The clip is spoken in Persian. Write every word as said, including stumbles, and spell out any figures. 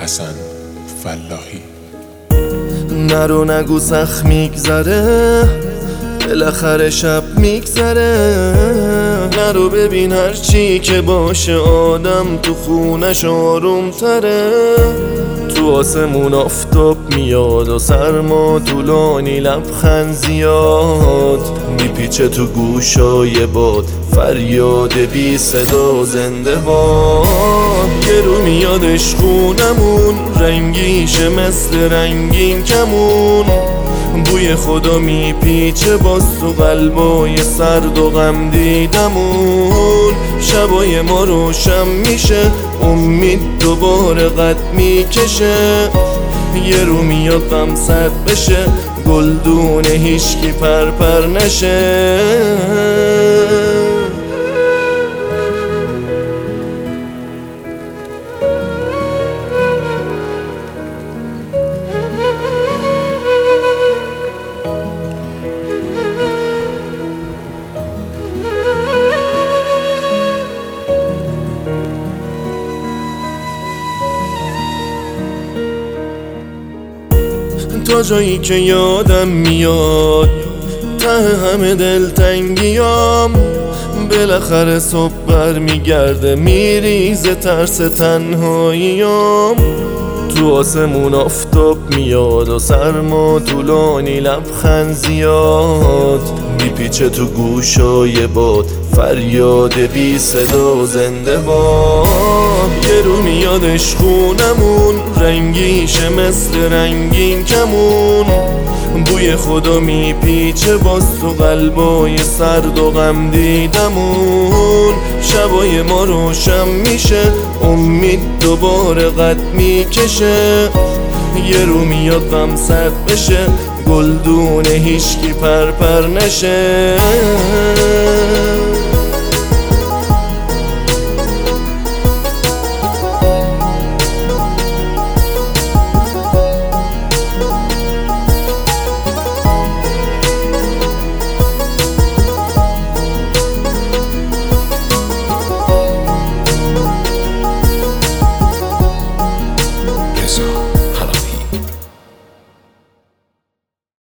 حسن فلاحی. نرو نگو سخت میگذره، بالاخره شب میگذره. نرو ببین هرچی که باشه آدم تو خونش آروم تره. تو آسمون آفتاب میاد و سرما طولانی لبخند زیاد. میپیچه تو گوشای باد فریاد بی صدا زنده باد. یه رو میادش خونمون رنگیشه مثل رنگین کمون. بوی خدا میپیچه باز تو قلبای سرد و غم دیدمون. شبای ما روشن میشه، امید دوباره قد میکشه. یه رو میاد غم سرد بشه، گلدون هیچکی پر پر نشه. تا جایی که یادم میاد ته همه دلتنگیام، بالاخره صبح بر میگرده میریزه ترس تنهاییام. تو آسمون آفتاب میاد و سرما طولانی لبخند زیاد. میپیچه تو گوشای باد فریاد بی صدا زنده باد. یه رو میادش خونمون رنگیشه مثل رنگین کمون. بوی خدا میپیچه باز تو قلبای سرد و غم دیدمون. شبای ما روشن میشه، امید دوباره قد میکشه. یه رو میاد غم سرد بشه، گلدون هیچکی پر پر نشه.